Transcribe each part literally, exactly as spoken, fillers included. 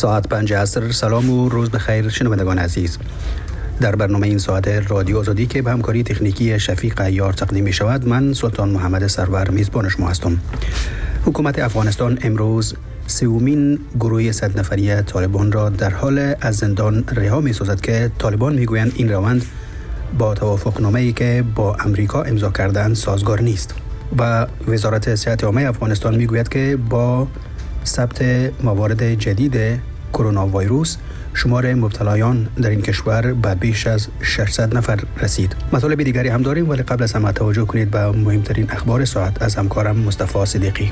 ساعت پنج عصر. سلام و روز بخیر شنوندگان عزیز. در برنامه این ساعت رادیو آزادی که به همکاری تکنیکی شفیق عیار تقدیم می شود، من سلطان محمد سرور میزبان شما هستم. حکومت افغانستان امروز سومین گروه صد نفری طالبان را در حال از زندان رها می سازد که طالبان می گویند این روند با توافقنامه‌ای که با امریکا امضا کردند سازگار نیست. و وزارت صحت عامه افغانستان می گوید که با ثبت موارد جدید کرونا ویروس شمار مبتلایان در این کشور به بیش از ششصد نفر رسید. مطالب دیگری هم داریم، ولی قبل از همه توجه کنید به مهمترین اخبار ساعت از همکارم مصطفی صدیقی.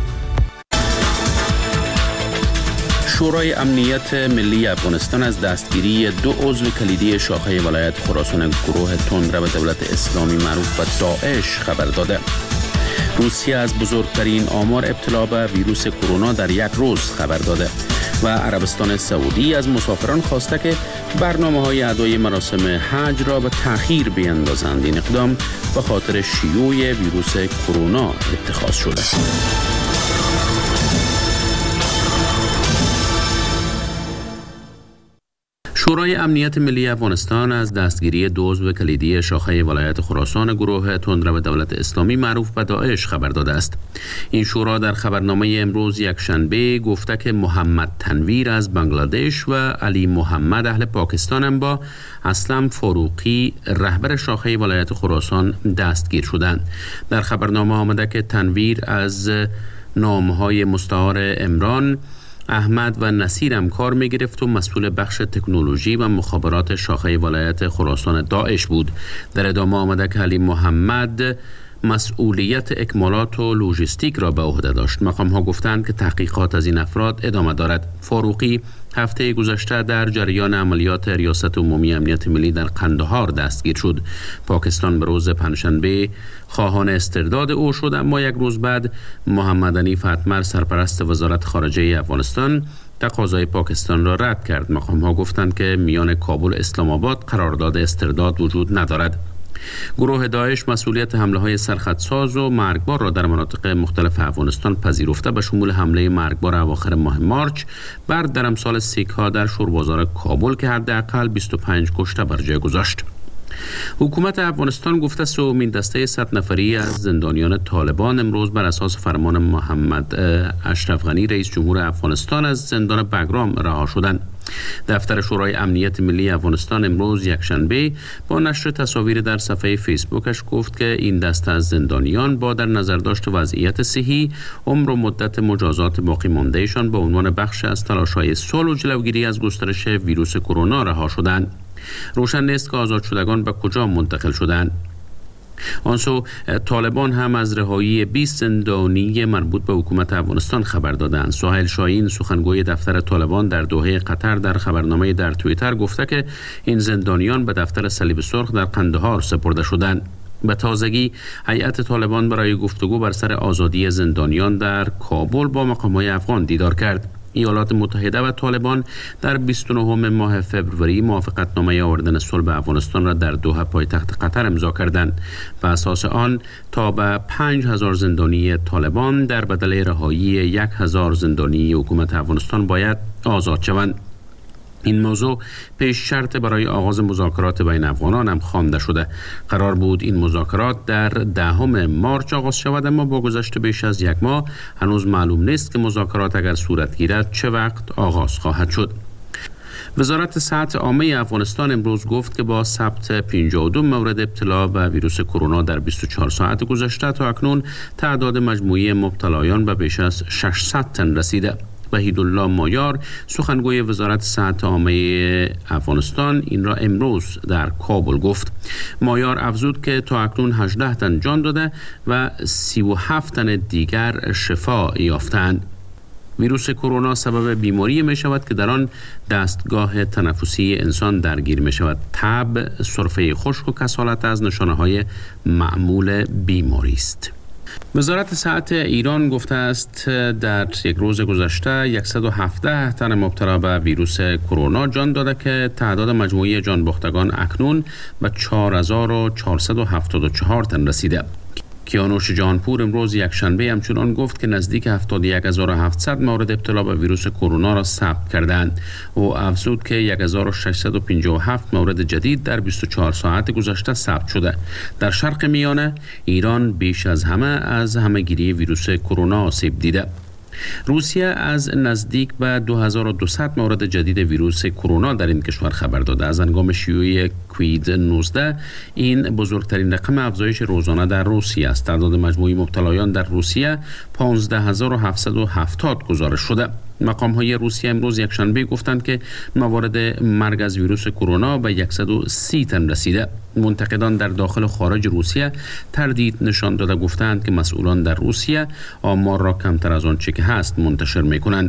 شورای امنیت ملی افغانستان از دستگیری دو عضو کلیدی شاخه ولایت خراسان گروه تندرو دولت اسلامی معروف به داعش خبر داده. روسیه از بزرگترین آمار ابتلا به ویروس کرونا در یک روز خبر داده و عربستان سعودی از مسافران خواسته که برنامه‌های ادای مراسم حج را به تأخیر بیندازند. این اقدام به خاطر شیوع ویروس کرونا اتخاذ شده. شورای امنیت ملی افغانستان از دستگیری دو عضو کلیدی شاخه ولایت خراسان گروه تندرو دولت اسلامی معروف به داعش خبر داده است. این شورا در خبرنامه امروز یکشنبه گفته که محمد تنویر از بنگلادش و علی محمد اهل پاکستان هم با اسلم فاروقی رهبر شاخه ولایت خراسان دستگیر شدند. در خبرنامه آمده که تنویر از نامهای مستعار عمران، احمد و نصیر هم کار می گرفت و مسئول بخش تکنولوژی و مخابرات شاخه ولایت خراسان داعش بود. در ادامه آمده که علی محمد مسئولیت اکمالات و لوجستیک را به عهده داشت. مقام ها گفتند که تحقیقات از این افراد ادامه دارد. فاروقی هفته گذشته در جریان عملیات ریاست عمومی امنیت ملی در قندهار دستگیر شد. پاکستان به روز پنجشنبه خواهان استرداد او شد، اما یک روز بعد محمد حنیف اتمر سرپرست وزارت خارجه افغانستان تقاضای پاکستان را رد کرد. مقام ها گفتند که میان کابل و اسلام آباد قرارداد استرداد وجود ندارد. گروه داعش مسئولیت حمله های سرخطساز و مرگبار را در مناطق مختلف افغانستان پذیرفته، به شمول حمله مرگبار اواخر ماه مارچ بر درمسال سیک ها در شوربازار کابل که حداقل بیست و پنج کشته بر جای گذاشت. حکومت افغانستان گفته سومین دسته صد نفری از زندانیان طالبان امروز بر اساس فرمان محمد اشرف غنی رئیس جمهور افغانستان از زندان بگرام رها شدند. دفتر شورای امنیت ملی افغانستان امروز یکشنبه با نشر تصاویر در صفحه فیسبوکش گفت که این دسته از زندانیان با در نظر داشت وضعیت صحی، عمر و مدت مجازات باقی ماندهشان به عنوان بخش از تلاش‌های صلح و جلوگیری از گسترش ویروس کرونا رها شدند. روشن نیست که آزاد شدگان به کجا منتقل شدند. آنسو طالبان هم از رهایی بیست زندانی مربوط به حکومت افغانستان خبر دادند. سهیل شاهین سخنگوی دفتر طالبان در دوحه قطر در خبرنامه در توییتر گفته که این زندانیان به دفتر صلیب سرخ در قندهار سپرده شدند. به تازگی هیئت طالبان برای گفتگو بر سر آزادی زندانیان در کابل با مقام‌های افغان دیدار کرد. ایالات متحده و طالبان در بیست و نهم ماه فوریه موافقتنامه آوردن صلح به افغانستان را در دوحه پایتخت قطر امضا کردند. به اساس آن تا به پنج هزار زندانی طالبان در بدل رهایی یک هزار زندانی حکومت افغانستان باید آزاد شوند. این موضوع پیش شرط برای آغاز مذاکرات بین افغانان هم خوانده شده. قرار بود این مذاکرات در دهم مارچ آغاز شود، اما با گذشت بیش از یک ماه هنوز معلوم نیست که مذاکرات اگر صورت گیرد چه وقت آغاز خواهد شد. وزارت صحت عامه افغانستان امروز گفت که با ثبت پنجاه و دو مورد ابتلا به ویروس کرونا در بیست و چهار ساعت گذشته تا اکنون تعداد مجموعی مبتلایان به بیش از ششصد تن رسیده. وحیدالله مایار سخنگوی وزارت صحت عامه افغانستان این را امروز در کابل گفت. مایار افزود که تا اکنون هجده تن جان داده و سی و هفت تن دیگر شفا یافتند. ویروس کرونا سبب بیماری می شود که در آن دستگاه تنفسی انسان درگیر می شود. تب، سرفه خشک و کسالت از نشانه های معمول بیماری است. وزارت صحت ایران گفته است در یک روز گذشته صد و هفده تن مبتلا به ویروس کرونا جان داده که تعداد مجموعی جان باختگان اکنون به چهار هزار و چهارصد و هفتاد و چهار تن رسیده. کیانوش جهانپور امروز یکشنبه همچنان گفت که نزدیک هفتاد و یک هزار و هفتصد مورد ابتلا به ویروس کرونا را ثبت کردند. او افزود که یک هزار و ششصد و پنجاه و هفت مورد جدید در بیست و چهار ساعت گذشته ثبت شده. در شرق میانه ایران بیش از همه از همهگیری ویروس کرونا آسیب دیده. روسیه از نزدیک به دو هزار و دویست مورد جدید ویروس کرونا در این کشور خبر داده. از هنگام شیوع کووید نوزده این بزرگترین رقم افزایش روزانه در روسیه است. تعداد مجموعی مبتلایان در روسیه پانزده هزار و هفتصد و هفتاد گزارش شده. مقام های روسیه امروز یکشنبه گفتند که موارد مرگ از ویروس کرونا به صد و سی تن رسیده. منتقدان در داخل و خارج روسیه تردید نشان داده گفتند که مسئولان در روسیه آمار را کمتر از آنچه که هست منتشر می‌کنند.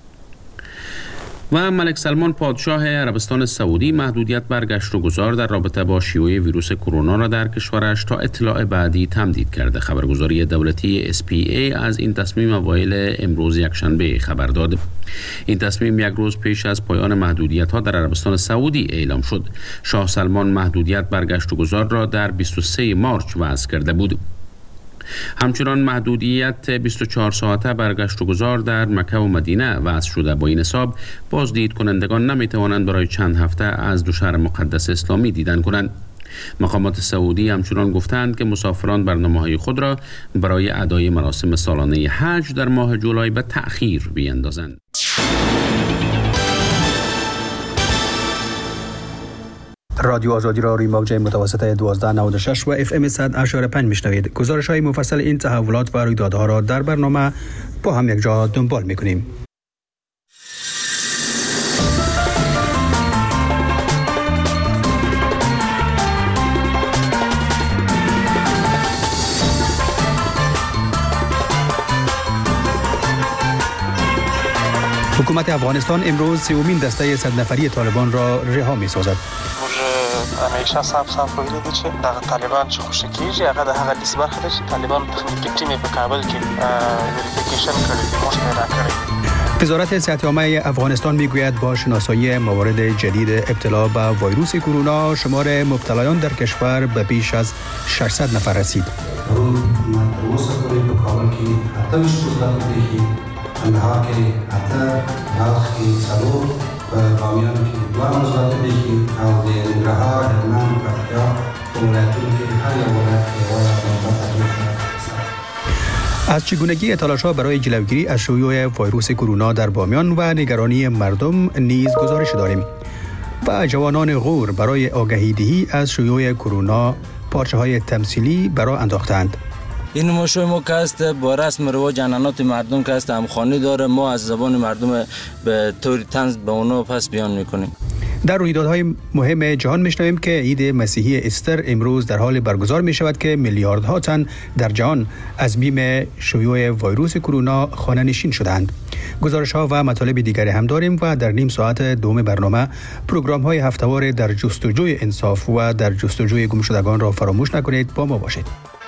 و ملک سلمان پادشاه عربستان سعودی محدودیت بر گشت و گذار در رابطه با شیوع ویروس کرونا را در کشورش تا اطلاع بعدی تمدید کرده. خبرگزاری دولتی اس پی ای از این تصمیم اوایل امروز یکشنبه خبر داد. این تصمیم یک روز پیش از پایان محدودیت ها در عربستان سعودی اعلام شد. شاه سلمان محدودیت بر گشت و گذار را در بیست و سوم مارس وضع کرده بود. همچنان محدودیت بیست و چهار ساعته بر گشت و گذار در مکه و مدینه وضع شده. با این حساب بازدید کنندگان نمی توانند برای چند هفته از دو شهر مقدس اسلامی دیدن کنند. مقامات سعودی همچنان گفتند که مسافران برنامه‌های خود را برای ادای مراسم سالانه حج در ماه جولای به تأخیر بیندازند. رادیو آزادی را روی موج متوسط دوازده نود و شش و اف ام صد و اشاره پنج میشنوید. گزارش های مفصل این تحولات و رویدادها را در برنامه با هم یک جا دنبال میکنیم. حکومت افغانستان امروز سومین دسته صد نفری طالبان را رها می‌سازد. همیشه صاحب صاحب ویل چې دغه طالبان چې خوشی کیږي هغه د هغه لیست برخه ده چې طالبان تخنیکی ټیم په کابل کې وریفیکیشن کړی دی، موږ پیدا کړی. وزارت صحت عامه افغانستان میگوید با شناسایی موارد جدید ابتلا به ویروس کرونا شمار مبتلایان در کشور به بیش از ششصد نفر رسید. روز متوسط په کابل کې اته مثبت دي، کندهار کې اته، بلخ کې څلور، په بامیان کې دوه مثبت دي او د ننګرهار، هلمند، پکتیا په ولایتونو کې هر یو ولایت کې مثبت. از چگونگی تلاش‌ها برای جلوگیری از شیوع ویروس کرونا در بامیان و نگرانی مردم نیز گزارش داریم. و جوانان غور برای آگاهی دهی از شیوع کرونا پارچه‌های تمثیلی برای انداختند. این نمایش‌های ما که است با رسم رواج عنعنات مردم که است همخوانی داره، ما از زبان مردم به طور طنز به اونا پس بیان میکنیم. در رویدادهای مهم جهان میشنویم که عید مسیحی استر امروز در حال برگزار می شود که میلیاردها تن در جهان از بیم شیوع ویروس کرونا خانه نشین شدند. گزارش ها و مطالب دیگری هم داریم و در نیم ساعت دوم برنامه پروگرام های هفته‌وار در جستجوی انصاف و در جستجوی گمشدگان را فراموش نکنید. با ما باشید.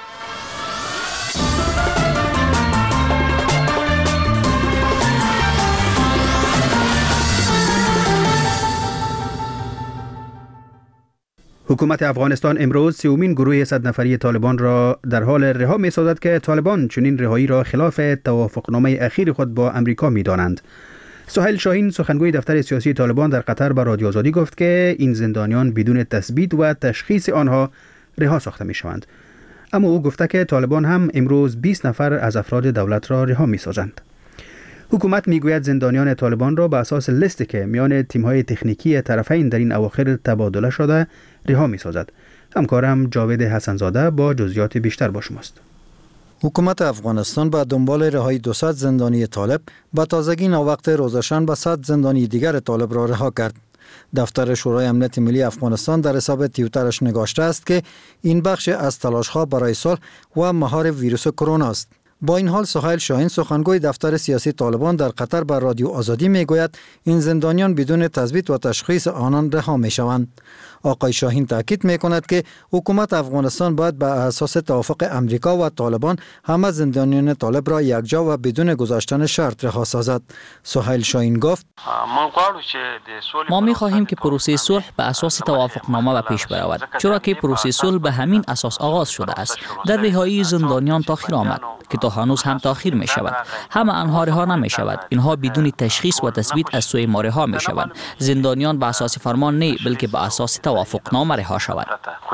حکومت افغانستان امروز سومین گروه صد نفری طالبان را در حال رها می سازد که طالبان چنین رهایی را خلاف توافقنامه اخیر خود با امریکا می دانند. سهیل شاهین سخنگوی دفتر سیاسی طالبان در قطر به رادیو آزادی گفت که این زندانیان بدون تثبیت و تشخیص آنها رها ساخته می شوند. اما او گفته که طالبان هم امروز بیست نفر از افراد دولت را رها می سازند. حکومت میگوید زندانیان طالبان را به اساس لیستی که میان تیم‌های تکنیکی طرفین در این اواخر تبادله شده رها می‌سازد. همکارم جاوید حسنزاده با جزئیات بیشتر با شماست. حکومت افغانستان با دنبال رهایی دویست زندانی طالب با تازگی ناوقت روزشنبه صد زندانی دیگر طالب را رها کرد. دفتر شورای امنیت ملی افغانستان در حساب توییترش نگاشته است که این بخش از تلاش‌ها برای صلح و مهار ویروس کرونا است. با این حال سهیل شاهین سخنگوی دفتر سیاسی طالبان در قطر بر رادیو آزادی میگوید این زندانیان بدون تثبیت و تشخیص آنان رها میشوند. آقای شاهین تاکید میکند که حکومت افغانستان باید بر اساس توافق امریکا و طالبان همه زندانیان طالب را یکجا و بدون گذاشتن شرط رها سازد. سهیل شاهین گفت ما می خواهیم که پروسه صلح به اساس توافقنامه به پیش برود، چرا که پروسه صلح به همین اساس آغاز شده است. در رهایی زندانیان تاخیر آمد که تا هنوز هم تاخیر می شود. همه آنها رها نمی شود. اینها بدون تشخیص و تثبیت از سوی ما رها می شوند. زندانیان به اساس فرمان نه بلکه به اساس توافقنامه رها شوند.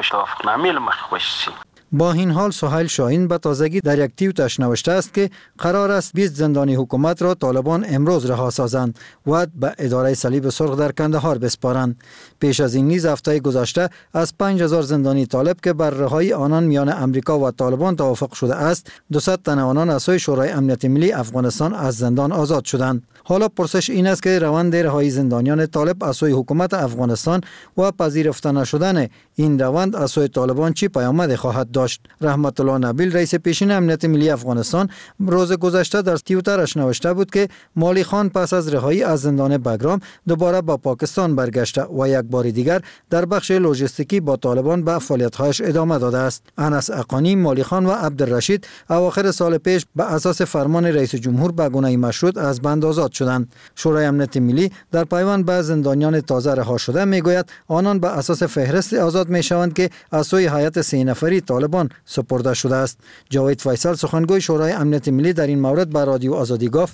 با این حال سهیل شاهین به تازگی در یک توییتش نوشته است که قرار است بیست زندانی حکومت را طالبان امروز رها سازند و به اداره صلیب سرخ در کندهار بسپارند. پیش از این نیز هفته گذشته از پنج هزار زندانی طالب که بر رهایی آنان میان امریکا و طالبان توافق شده است، دویست تن آنان از سوی شورای امنیت ملی افغانستان از زندان آزاد شدند. حالا پرسش این است که روند رهایی زندانیان طالب از سوی حکومت افغانستان و پذیرفته نشدن این روند از سوی طالبان چی پیامد خواهد داشت؟ رحمت الله نبیل رئیس پیشین امنیت ملی افغانستان روز گذشته در توییترش نوشته بود که مالی خان پس از رهایی از زندان بگرام دوباره با پاکستان برگشته و یک بار دیگر در بخش لوجستیکی با طالبان به فعالیت‌هایش ادامه داده است. انس اقانی، مالی خان و عبدالرشید اواخر سال پیش به اساس فرمان رئیس جمهور به گونه مشروط از بند آزاد شدند. شورای امنیت ملی در پیوند به زندانیان تازه رها شده میگوید آنان به اساس فهرست آزاد میشوند که از سوی هیئت سه نفری طالبان سپرده شده است. جاوید فیصل سخنگوی شورای امنیت ملی در این مورد به رادیو آزادی گفت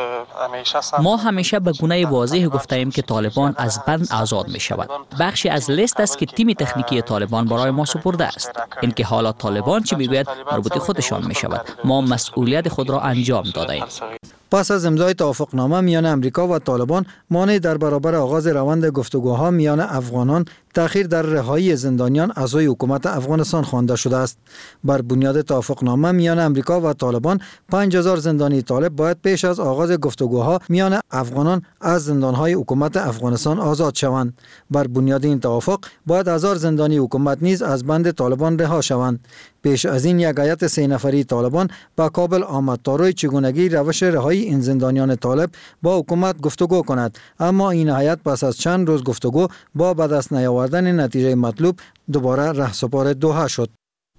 ما همیشه به گونه واضح گفتیم که طالبان از بند آزاد می شود. بخشی از لیست است که تیم تکنیکی طالبان برای ما سپرده است. اینکه حالا طالبان چی میگوید مربوط خودشان می شود. ما مسئولیت خود را انجام دادیم. پس از امضای توافقنامه میان امریکا و طالبان، مانع در برابر آغاز روند گفتگوها میان افغانان تأخیر در رهایی زندانیان از سوی حکومت افغانستان خوانده شده است. بر بنیاد توافقنامه میان امریکا و طالبان، پنج هزار زندانی طالب باید پیش از آغاز گفتگوها میان افغانان از زندانهای حکومت افغانستان آزاد شوند. بر بنیاد این توافق باید هزار زندانی حکومت نیز از بند طالبان رها شوند. پیش از این یک هیئت سه نفری طالبان به کابل آمد تا روی چگونگی روش رهایی این زندانیان طالب با حکومت گفتگو کند، اما این هیئت پس از چند روز گفتگو با به دست نیاوردن نتیجه مطلوب دوباره رهسپار دوحه شد.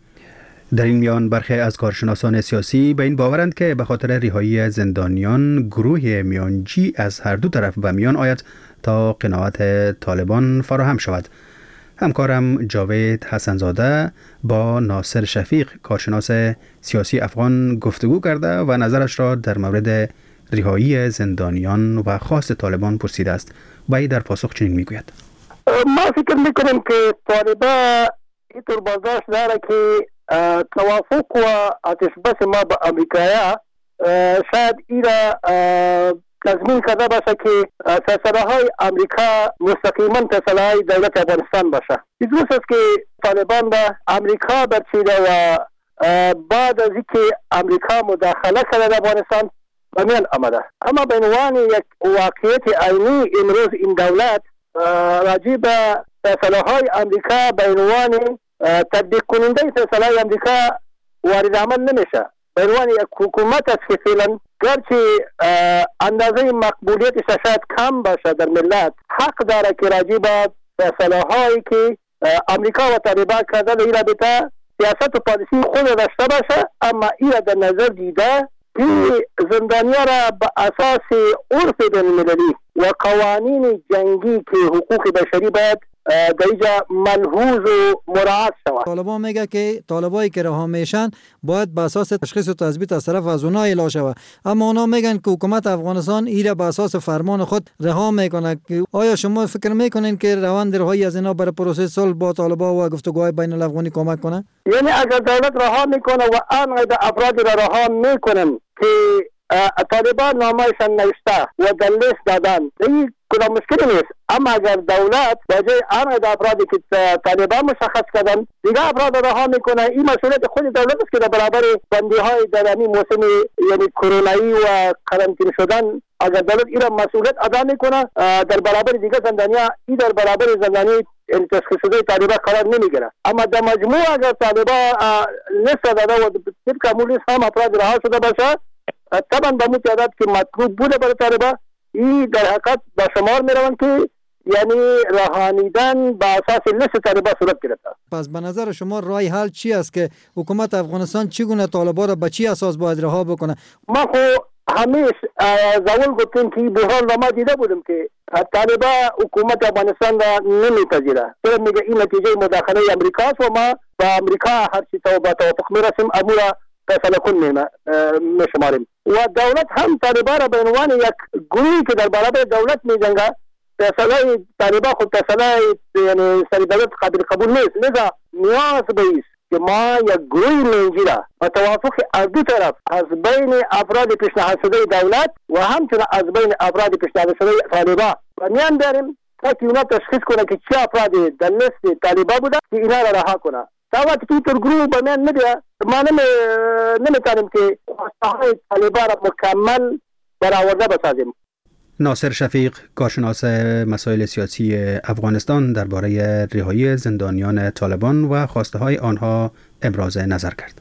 در این میان برخی از کارشناسان سیاسی به این باورند که به خاطر رهایی زندانیان گروه میانجی از هر دو طرف به میان آید تا قناعت طالبان فراهم شود. همکارم جاوید حسنزاده با ناصر شفیق کارشناس سیاسی افغان گفتگو کرده و نظرش را در مورد رهایی زندانیان و خواست طالبان پرسیده است. و ای در پاسخ چنین میگوید: ما فکر میکنم که طالبان اینطور برداشت داره که توافق و آتش بس ما با امریکایا شاید ایرا تضمین کرده باشه که فیصله های امریکا مستقیما فیصله های دولت افغانستان باشه. این است که طالبان به امریکا برچیده و بعد از اینکه امریکا مداخله کرده در افغانستان به میان آمده. اما به عنوان یک واقعیت عینی امروز این دولت راجع به فیصله های امریکا به عنوان تطبیق کننده فیصله های امریکا وارد عمل نمیشه. به عنوان یک حکومت است که فعلا گرچه اندازه مقبولیتش شاید کم باشه در ملت، حق داره که راجع به فیصله هایی که امریکا و طالبان کرده در این رابطه سیاست و پالیسی خود داشته باشه، اما این در نظر دیده که زندانیان را به اساس عرف بین‌المللی و قوانین جنگی که حقوق بشری باید در اینجا ملحوظ و مراعات شود. طالبان میگه که طالبایی که رها میشن باید به اساس تشخیص و تثبیت از طرف از اونها اعلام شود، اما اونا میگن که حکومت افغانستان ایره به اساس فرمان خود رها میکنه. آیا شما فکر میکنین که روند رهایی از اینا برای پروسه صلح با طالبان و گفتگوهای بین الافغانی کمک کنه؟ یعنی اگر دولت رها میکنه و آنقدر افراد را رها میکنن که طالبان نامایشان نوشته و در لیست دادن، این کدام مشکلی نیست. اما اگر دولت بجای آنقدر افرادی که طالبان مشخص کردن دیگه افراد رها میکنه، این مسئولیت خود دولت است که در برابر بندی های در این موسم یعنی کرونایی و قرنطینه شدن اگر دولت این مسئولیت ادا میکنه در برابر دیگه زندانیا، این در برابر زندانی یعنی تشخیص شده طالبان قرار نمیگیره. اما در مجموع اگر طالبان لیست داده و طبق همون لیست هم افراد رها شده باشه، طبعا با متعدد که مطلوب بوده برای طالبان، این در حقیقت با شمار میروند که یعنی رهانیدن به اساس لیست طالبان صورت گرفته. پس به نظر شما رای حل چی است که حکومت افغانستان چگونه طالبان را به چی اساس باید رها بکنه؟ ما خو همیشه زول گفتیم که بحران را ما دیده بودیم که طالبان حکومت افغانستان را نمیپذیره. چرا میگه این نتیجه مداخله امریکا است و ما با امریکا هر چی توافق میرسیم امورا فیصله کن میشماریم و دولت هم طالبان را به عنوان یک گروهی که در برابر دولت میجنگه فیصله طالبان خود فیصله یعنی سریع قابل قبول نیست. لذا نیاز به است که ما یک گروه منجیره و توافق از دو طرف از بین افراد پیشنهاد شده دولت و همچنین از بین افراد پیشنهاد شده طالبان و میان داریم تا که اونا تشخیص کنه که چه افراد در لیست طالبان بوده که اینا را رها کنه. تا وقتی که اینطور گروه به میان نده ما نمیتونیم که خواسته های طالبان را مکمل برآورده بسازیم. ناصر شفیق، کارشناس مسائل سیاسی افغانستان، درباره رهایی زندانیان طالبان و خواسته های آنها ابراز نظر کرد.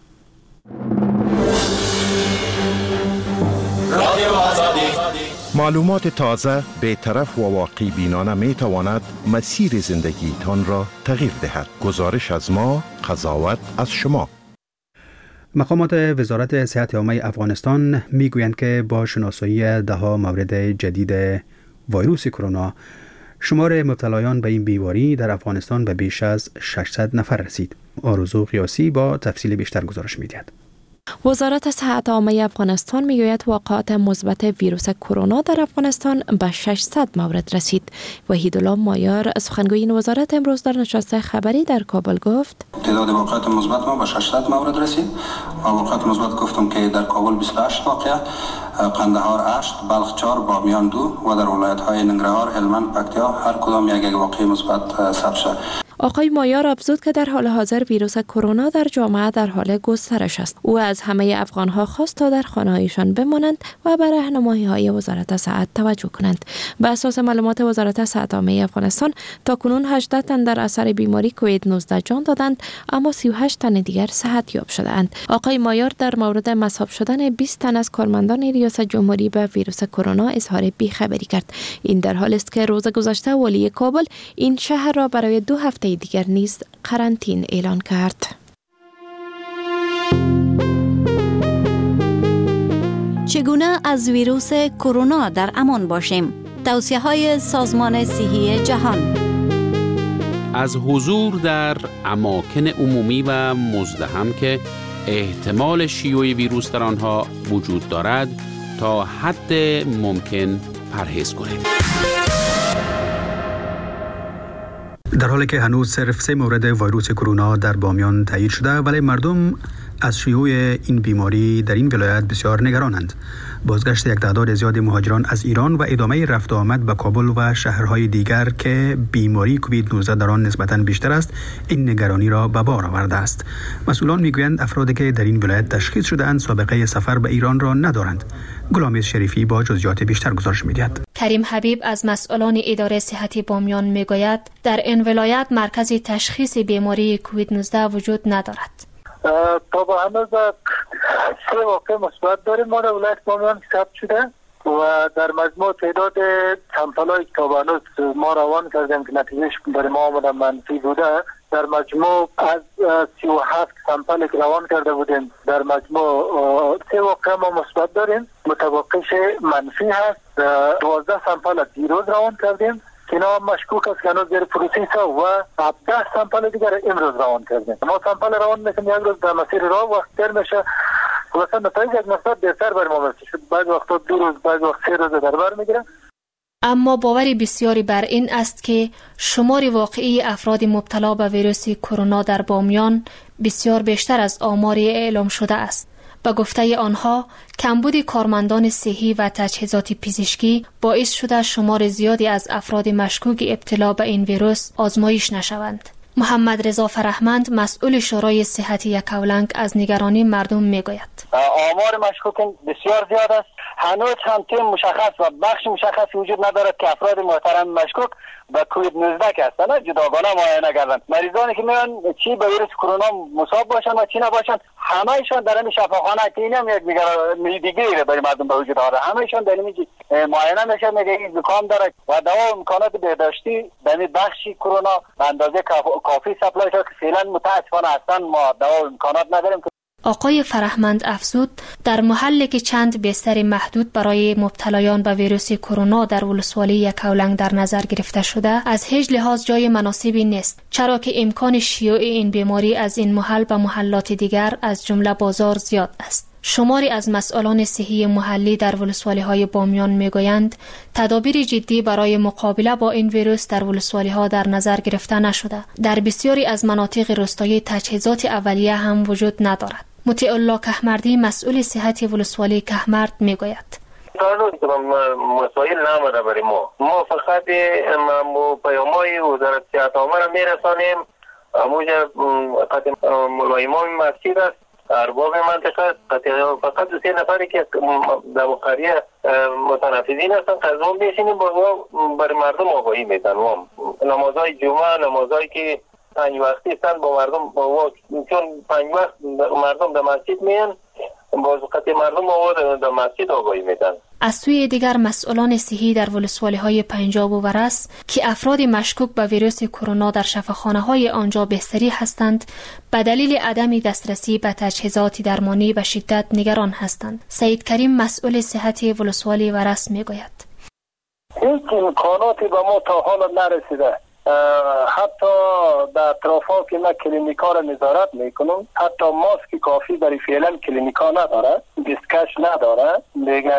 معلومات تازه، بی‌طرف و واقع بینانه می تواند مسیر زندگی تان را تغییر دهد. گزارش از ما، قضاوت از شما. مقامات وزارت صحت عامه افغانستان میگویند که با شناسایی ده‌ها مورد جدید ویروس کرونا، شمار مبتلایان به این بیماری در افغانستان به بیش از ششصد نفر رسید. آرزو قیاسی با تفصیل بیشتر گزارش می‌دهد. وزارت صحت عامه افغانستان میگوید واقعات مثبت ویروس کرونا در افغانستان به ششصد مورد رسید. وحیدالله مایار سخنگوی این وزارت امروز در نشست خبری در کابل گفت تعداد واقعات مثبت ما به ششصد مورد رسید و واقعات مثبت گفتم که در کابل بیست و هشت واقعه، قندهار هشت، بلخ چهار، بامیان دو و در ولایت‌های ننگرهار، هلمند، پکتیا هر کدام یک یک واقعه مثبت ثبت شد. آقای مایار افزود که در حال حاضر ویروس کرونا در جامعه در حال گسترش است. او از همه افغان‌ها خواست تا در خانه‌هایشان بمانند و به راهنمایی‌های وزارت صحت توجه کنند. به اساس معلومات وزارت صحت عامه افغانستان تاکنون هجده تن در اثر بیماری کووید نوزده جان دادند، اما سی و هشت تن دیگر صحت یاب شدند. آقای مایار در مورد مصاب شدن بیست تن از کارمندان ریاست جمهوری به ویروس کرونا اظهار بی‌خبری کرد. این در حالی است که روز گذشته والی کابل این شهر را برای دو هفته دیگر نیز قرنطینه اعلان کرد. چگونه از ویروس کرونا در امان باشیم؟ توصیه‌های سازمان صحی جهان. از حضور در اماکن عمومی و مزدحم که احتمال شیوع ویروس در آنها وجود دارد تا حد ممکن پرهیز کنیم. در حالی که هنوز صرف سه مورد ویروس کرونا در بامیان تایید شده، ولی مردم از شیوع این بیماری در این ولایت بسیار نگرانند. بازگشت یک تعداد زیاد مهاجران از ایران و ادامه رفت و آمد به کابل و شهرهای دیگر که بیماری کووید نوزده در آن نسبتاً بیشتر است، این نگرانی را به بار آورده است. مسئولان میگویند افرادی که در این ولایت تشخیص شده‌اند سابقه سفر به ایران را ندارند. غلامیز شریفی با جزئیات بیشتر گزارش می‌دهد. کریم حبیب از مسئولان اداره صحتی بامیان میگوید در این ولایت مرکز تشخیص بیماری کووید نوزده وجود ندارد. تا با هنوز سه واقع مثبت داریم ما در ولایت بامیان ثبت شده و در مجموع تعداد سمپل‌هایی که تا به هنوز ما روان کردیم که نتیجهش برای ما آمده منفی بوده، در مجموع از سی و هفت سمپل که روان کرده بودیم در مجموع سه واقع ما مثبت داریم، متوقعش منفی هست. دوازده سمپل از دیروز روان کردیم که اینا مشکوک است که هنوز در پروسس و هفده سمپل دیگر امروز روان کردیم. ما سمپل روان میکنیم یک روز در مسیر راه وقت تر میشه، مثلا نتایج یک مثبت بهتر بر ما میشه، بعضی وقتا دو روز بعضی وقت سه روز در بر میگیره. اما باوری بسیاری بر این است که شمار واقعی افراد مبتلا به ویروس کرونا در بامیان بسیار بیشتر از آمار اعلام شده است. به گفته آنها کمبود کارمندان صحی و تجهیزات پزشکی باعث شده شمار زیادی از افراد مشکوک ابتلا به این ویروس آزمایش نشوند. محمد رضا فرهمند مسئول شورای صحتی یکاولنگ از نگرانی مردم میگوید. آمار مشکوک بسیار زیاد است هنوز هم تیم مشخص و بخش مشخص وجود ندارد که افراد محترم مشکوک به کووید نوزده که هستند جداگانه معاینه کردند. مریضانی که میان چی به ویروس کرونا مصاب باشند و چی نباشند همه‌شان در این شفاخانه که این هم یک دیگه برای مردم به وجود آورده، همه‌شان در این معاینه میشه، میگه این زکام داره و دوا و امکانات بهداشتی در این بخش کرونا به اندازه کافی سپلای شده که فعلا متاسفانه هستن ما دوا و امکانات نداریم. آقای فرهمند افزود در محلی که چند بستر محدود برای مبتلایان به ویروس کرونا در ولسوالی یکاولنگ در نظر گرفته شده از هیچ لحاظ جای مناسبی نیست، چرا که امکان شیوع این بیماری از این محل به محلات دیگر از جمله بازار زیاد است. شماری از مسئولان صحی محلی در ولسوالی های بامیان میگویند تدابیر جدی برای مقابله با این ویروس در ولسوالی ها در نظر گرفته نشده. در بسیاری از مناطق روستایی تجهیزات اولیه هم وجود ندارد. مطیع الله کهمردی مسئول صحت ولسوالی کهمرد میگوید مسائل نامده برای ما ما فقط پیامای وزارت صحت عامه را میرسانیم. موجه قطع ملایمان مسجد است، ارباب منطقه فقط دو سه نفری که در قریه متنفذین هستن قضا میشینیم برای مردم آگاهی میدن. نمازهای جمعه، نمازهایی که پنج وقتی هستن با مردم با چون پنج وقت مردم در مسجد میان باز قطع مردم آورد در مسجد آگاهی میدن. از سوی دیگر مسئولان صحی در ولسوالی های پنجاب و ورس که افراد مشکوک به ویروس کرونا در شفاخانه های آنجا بستری هستند به دلیل عدم دسترسی به تجهیزات درمانی به شدت نگران هستند. سید کریم مسئول صحت ولسوالی ورس میگوید هیچ امکاناتی به ما تا حالا نرسیده. حتی در اطرافا که ما کلینیکا را نظارت میکنم حتی ماسک کافی برای فعلا کلینیکا نداره، دستکش نداره، دیگه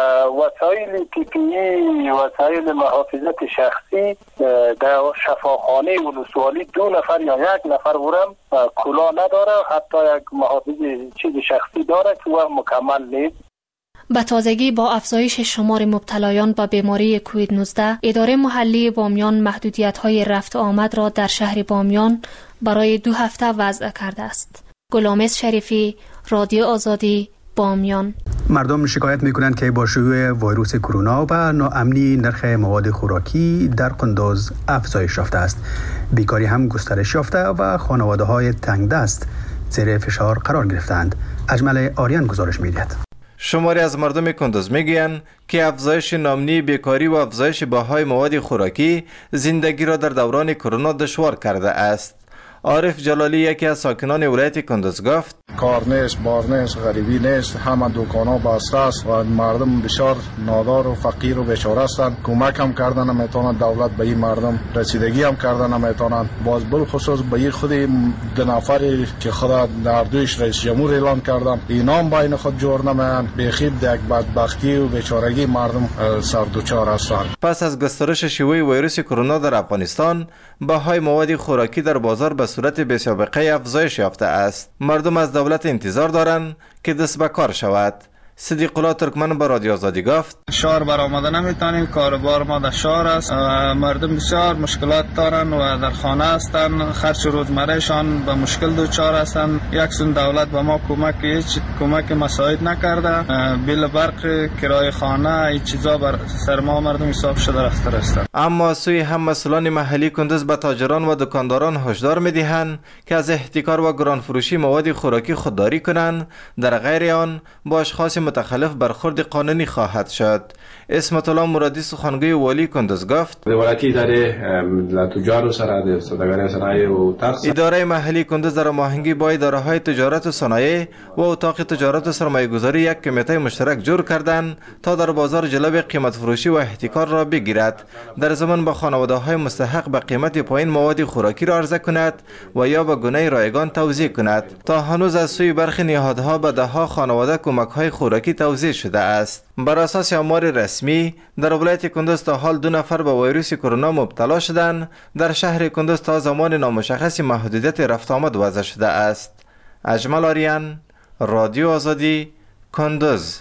وسایل پی پی ای وسایل محافظت شخصی در شفاخانه ولسوالی دو نفر یا یک نفر ورم کلا نداره، حتی یک محافظ چیز شخصی داره که و مکمل نیست. به تازگی با افزایش شمار مبتلایان به بیماری کووید نوزده اداره محلی بامیان محدودیت‌های رفت آمد را در شهر بامیان برای دو هفته وضع کرده است. گلامز شریفی، رادیو آزادی، بامیان. مردم شکایت میکنند که با شیوع ویروس کرونا و ناامنی نرخ مواد خوراکی در قندوز افزایش یافته است. بیکاری هم گسترش یافته و خانواده‌های تنگ دست زیر فشار قرار گرفتند. اجمل آریان گزارش می‌دهد. شماری از مردم کندوز میگویند که افزایش ناامنی، بیکاری و افزایش بهای مواد خوراکی زندگی را در دوران کرونا دشوار کرده است. عارف جلالی یکی از ساکنان ولایت کندوز گفت کار نیست، بار نیست، غریبی نیست، همه دکانا بسته است و مردم بسیار نادار و فقیر و بیچاره هستند. کمک هم کردن نمیتونند دولت به این مردم، رسیدگی هم کردن نمیتونند. باز بالخصوص به این خود دو نفری که خدا در دویش رئیس جمهور اعلان کردن اینام بین خود جور نمیان، بخیب یک بدبختی و بیچارگی مردم سر دوچار هستند. پس از گسترش شیوع ویروس کرونا در افغانستان بهای مواد خوراکی در بازار به صورت بی‌سابقه افزایش یافته است. مردم از دولت انتظار دارند که دست به کار شود. صدیق الله ترکمن با رادیو آزادی گفت شهر برآمده نمیتونیم، کاربار ما در شهر است، مردم بسیار مشکلات دارند و در خانه هستند، خرج روزمرهشان به مشکل دچار هستند. یک سون دولت به ما کمک هیچ کمک مساعد نکرده، بیل برق، کرایه خانه، این چیزا بر سر ما مردم حساب شده رفته است. اما سوی هم مسئولان محلی کندوز به تاجران و دکانداران هشدار میدهند که از احتکار و گران فروشی مواد خوراکی خودداری کنند، در غیر آن با اشخاص متخلف برخورد قانونی خواهد شد. اسمت الله مرادی سخنگوی والی کندوز گفت ولایتی اداره تجار و سره سوداگری صنایع و ترس اداره محلی کندوز در هماهنگی با اداره‌های تجارت و صنایع و اتاق تجارت و سرمایه‌گذاری یک کمیته مشترک جور کردند تا در بازار جلب قیمت فروشی و احتکار را بگیرد، در ضمن با خانواده‌های مستحق به قیمت پایین مواد خوراکی را عرضه کند و یا به گونه رایگان توزیع کند. تا هنوز از سوی برخی نهادها به ده‌ها خانواده کمک‌های خوراکی توزیع شده است. بر اساس آمار رسمی در ولایت کندوز تا حال دو نفر به ویروس کرونا مبتلا شدند. در شهر کندوز تا زمان نامشخص محدودیت رفت آمد وضع شده است. اجمل آریان، رادیو آزادی، کندوز.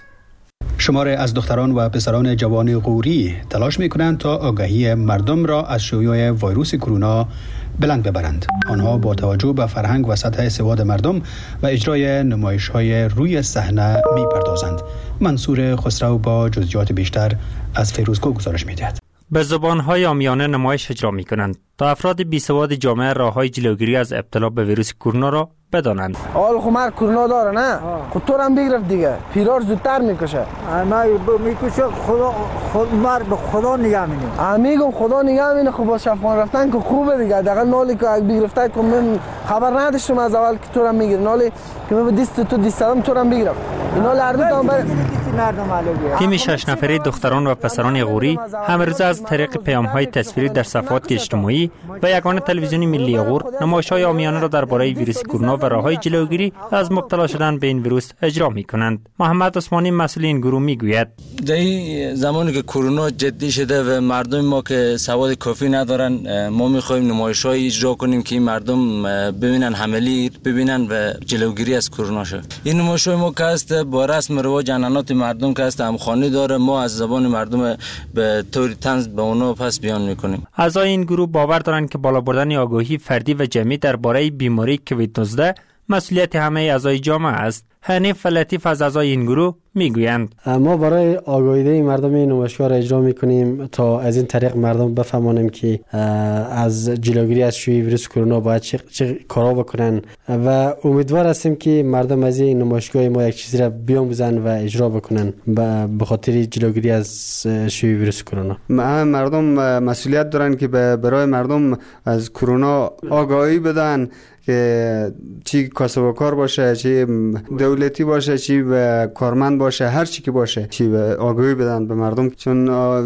شماره از دختران و پسران جوان غوری تلاش می‌کنند تا آگاهی مردم را از شیوع ویروس کرونا بلند ببرند. آنها با توجه به فرهنگ و سطح سواد مردم و اجرای نمایش‌های روی صحنه می‌پردازند. منصور خسرو با جزئیات بیشتر از فیروزکو گزارش می‌دهد. به زبان‌های عامیانه نمایش اجرا می‌کنند تا افراد بی‌سواد جامعه راه‌های جلوگیری از ابتلا به ویروس کرونا را بدانند. آل خمر کرونا داره نه؟ خود تو هم بگرفت دیگه. پیرار زودتر میکشه. ما میکشه خدا خود مر به خدا نگاه می‌کنه. میگم خدا نگاه می‌کنه. خب با شفان رفتن که خوبه دیگه. دقیقاً نالی که بگرفته که من خبر نداشتم از اول که تو هم میگیره. نالی که من دیست تو دیستم تو هم بگرفت. اینا لردو تام بر تیم شش نفره دختران و پسران غوری همروزه از طریق پیام‌های تصویری در صفحات اجتماعی و یگانه تلویزیونی ملی غور نمایش‌های عامیانه را درباره ویروس کرونا و راه‌های جلوگیری از مبتلا شدن به این ویروس اجرا می‌کنند. محمد عثمانی مسئول این گروه میگوید در این زمانی که کرونا جدی شده و مردم ما که سواد کافی ندارن، ما می‌خوایم نمایش‌های اجرا کنیم که این مردم ببینن عملی ببینن و جلوگیری از کرونا شه. این نمایش‌های ما که است با رسم رواج عنعنات مردم که است همخوانی داره، ما از زبان مردم به طور طنز به اونها پس بیان می‌کنیم. اعضای این گروه باور دارند که بالا بردن آگاهی فردی و جمعی درباره بیماری کووید نوزده مسئولیت همه اعضای جامعه است. حنیف لطیف از اعضای این گروه میگویند ما برای آگاهی مردم این نمایشگاه را اجرا میکنیم تا از این طریق مردم بفهمانیم که از جلوگیری از شیوع ویروس کرونا باید چه, چه کارا بکنن و امیدوار هستیم که مردم از این نمایشگاه ما یک چیزی را بیاموزن و اجرا بکنن به خاطر جلوگیری از شیوع ویروس کرونا. مردم مسئولیت دارن که برای مردم از کرونا آگاهی بدن که چی کاسب و کار باشه، چی دولتی باشه، چی کارمند باشه، هر چی که باشه چی آگاهی بدن به مردم، چون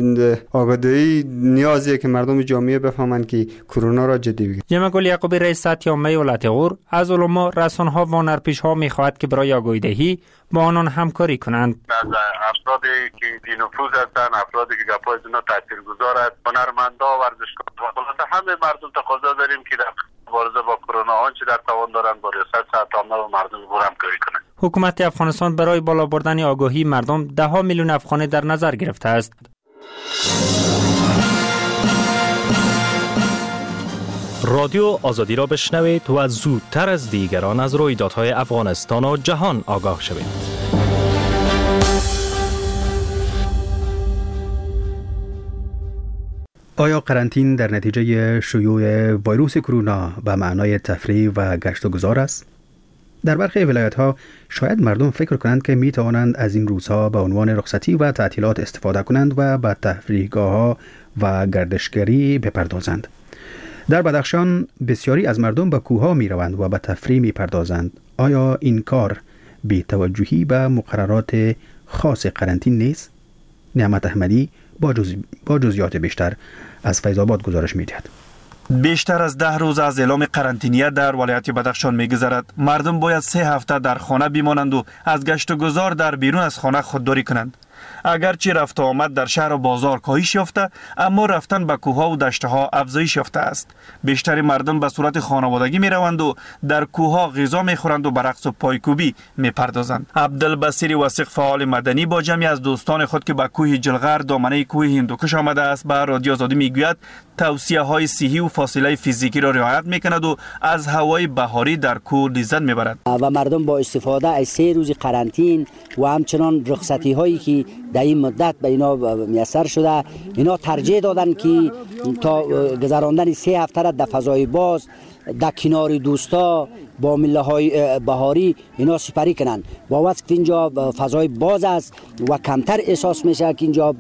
آگاهی نیازیه که مردم جامعه بفهمن که کرونا را جدی بگیرن. جمع گل یعقوبی رئیس سطح عامه ولایت غور از علما، رسانه‌ها و هنرپیشه‌ها می‌خواهد که برای آگاهی‌دهی با آنان همکاری کنند. از افرادی که بی‌نفوذ هستند، افرادی که گپای اینا تاثیرگذار است، هنرمندا، ورزشکاران، همه مردم تقاضا داریم که در مبارزه با کرونا آنچه در توان دارند با ریاست سطح عامه و مردم غور همکاری کنند. حکومت افغانستان برای بالا بردن آگاهی مردم ده ها میلیون افغانی در نظر گرفته است. رادیو آزادی را بشنوید و زودتر از دیگران از رویدادهای افغانستان و جهان آگاه شوید. آیا قرنطین در نتیجه شیوع ویروس کرونا به معنای تفریح و گشت و گذار است؟ در برخی ولایت‌ها شاید مردم فکر کنند که می توانند از این روزها به عنوان رخصتی و تعطیلات استفاده کنند و به تفریحگاه‌ها و گردشگری بپردازند. در بدخشان بسیاری از مردم به کوه‌ها می‌روند و به تفریح می‌پردازند. آیا این کار بی توجهی به مقررات خاص قرنطین نیست؟ نعمت احمدی با, جز... با جزئیات بیشتر از فیض آباد گزارش می‌دهد. بیشتر از ده روز از اعلام قرنطینه در ولایت بدخشان می‌گذرد. مردم باید سه هفته در خانه بمانند و از گشت و گذار در بیرون از خانه خودداری کنند. اگرچه رفت و آمد در شهر و بازار کاهش یافته، اما رفتن به کوه‌ها و دشت‌ها افزایش یافته است. بیشتر مردم به صورت خانوادگی می‌روند و در کوه‌ها غذا می‌خورند و به رقص و پایکوبی می‌پردازند. عبدالبصیر وثیق فعال مدنی با جمعی از دوستان خود که به کوه جلغر دامنه کوه هندوکش آمده است به رادیو آزادی می‌گوید توصیه‌های صحی و فاصله فیزیکی را رعایت می‌کند و از هوای بهاری در کوه لذت می‌برد. و مردم با استفاده از سه روز قرنطین و همچنان رخصتی‌هایی که در این مدت به اینا میسر شده، اینا ترجیح دادن که تا گذراندن سه هفته را در فضای باز در کنار دوستا با مله های بهاری اینا سپری کنن. با وقت که اینجا فضای باز است و کمتر احساس میشه که اینجا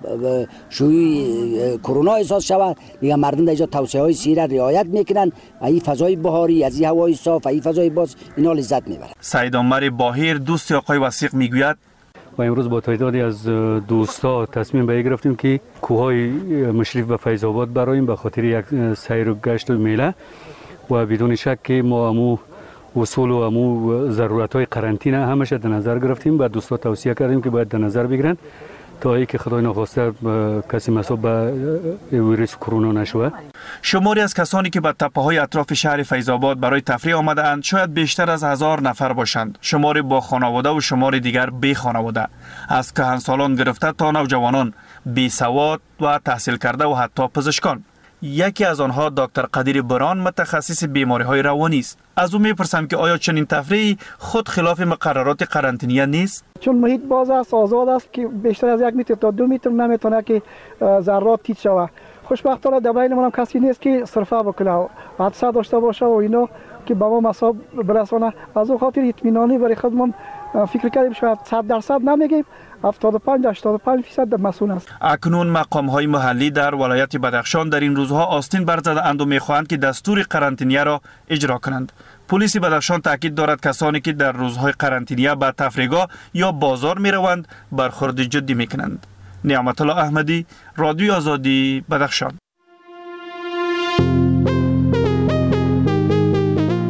شیوع کرونا احساس شود، دیگه مردم در اینجا توصیه های صحی را رعایت میکنن و این فضای بهاری از این هوای صاف و این فضای باز اینا لذت میبرن. سید عمر باهیر دوست آقای وثیق میگوید و امروز با تعدادی از دوستا تصمیم به گرفتیم که کوههای مشرف به فیض آباد براییم به خاطر یک سیر و گشت و میله و بدون شک که ما امو اصول و امو ضرورت های قرنطینه همش در نظر گرفتیم و دوستا توصیه کردیم که باید در نظر بگیرن تا ای که خدای نخواسته کسی مصاب به ویروس کرونا نشود. شماری از کسانی که به تپه‌های اطراف شهر فیض آباد برای تفریح آمده‌اند شاید بیشتر از هزار نفر باشند. شماری با خانواده و شماری دیگر بی خانواده، از کهنسالان گرفته تا نوجوانان، بی سواد و تحصیل کرده و حتی پزشکان. یکی از آنها دکتر قدیر بران متخصص بیماری های روانی است. از او میپرسم که آیا چنین تفریحی خود خلاف مقررات قرنطینه نیست؟ چون محیط باز است، آزاد است که بیشتر از یک متر تا دو متر نمیتونه که ذرات تیز شود. خوشبختانه در بین ما کسی نیست که صرفه بکنه و حادثه داشته باشه و اینا که به ما مصاب برسانه. از اون خاطر اطمینانی برای خودمون فکر کردیم شاید صد درصد نمیگیم، هفتاد و پنج هشتاد و پنج درصد مسئول است. اکنون مقام های محلی در ولایت بدخشان در این روزها آستین برزده‌اند و میخواهند که دستور قرنطینه را اجرا کنند. پلیس بدخشان تاکید دارد کسانی که در روزهای قرنطینه به تفریحگاه یا بازار میروند برخورد جدی میکنند. نعمت الله احمدی، رادیو آزادی، بدخشان.